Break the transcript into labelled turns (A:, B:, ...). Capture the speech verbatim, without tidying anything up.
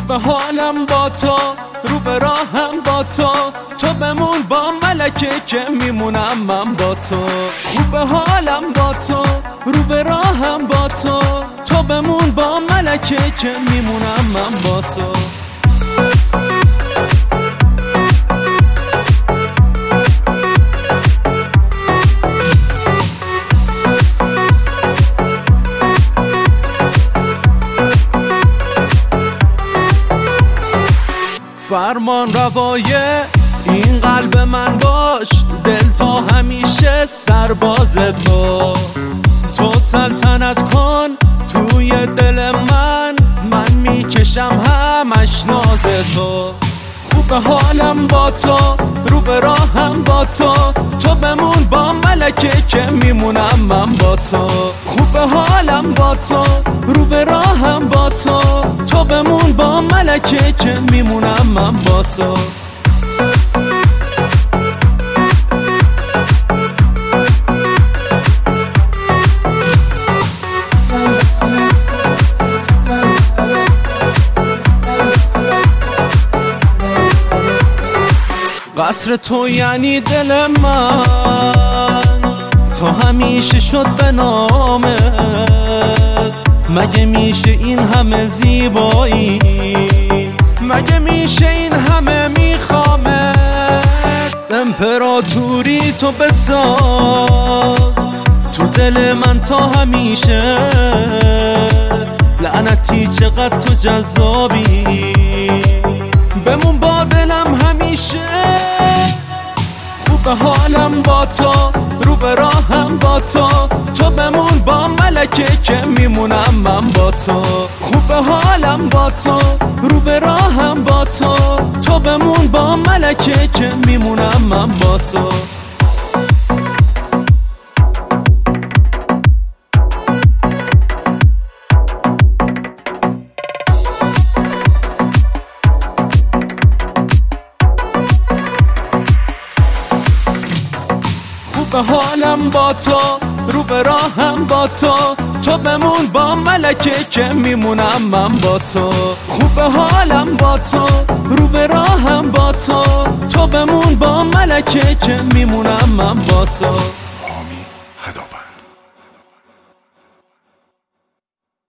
A: خوب حالم با تو، رو به راهم با تو، تو بمون با ملکه که میمونم من با تو. خوب حالم با تو، رو به راهم با تو، تو بمون با ملکه که میمونم من با تو. فرمان روای این قلب من باش، دل تا همیشه سرباز تو. تو سلطنت کن توی دل من، من میکشم همش ناز تو. خوب حالم با تو، رو به راهم با تو، تو بمون با ملکه که میمونم من با تو. خوب حالم با تو، رو به راهم با تو، تو بمون با ملکه که میمونم من با تو. قصر تو یعنی دل من، تا همیشه شد به نامت. مگه میشه این همه زیبایی، مگه میشه این همه میخوامت. امپراتوری تو بساز تو دل من تا همیشه، لعنتی چقدر تو جذابی، بمون با دلم همیشه. خوب حالم با تو، رو به راهم با تو، تو بمون با ملکه که میمونم من با تو. خوب حالم با تو، رو به راهم با تو، تو بمون با ملکه که میمونم من با تو. خوب حالم با تو، رو به راهم با تو، تو بمون با ملکه که میمونم من با تو. خوب حالم با تو، رو به راهم با تو، تو بمون با ملکه که میمونم من با تو.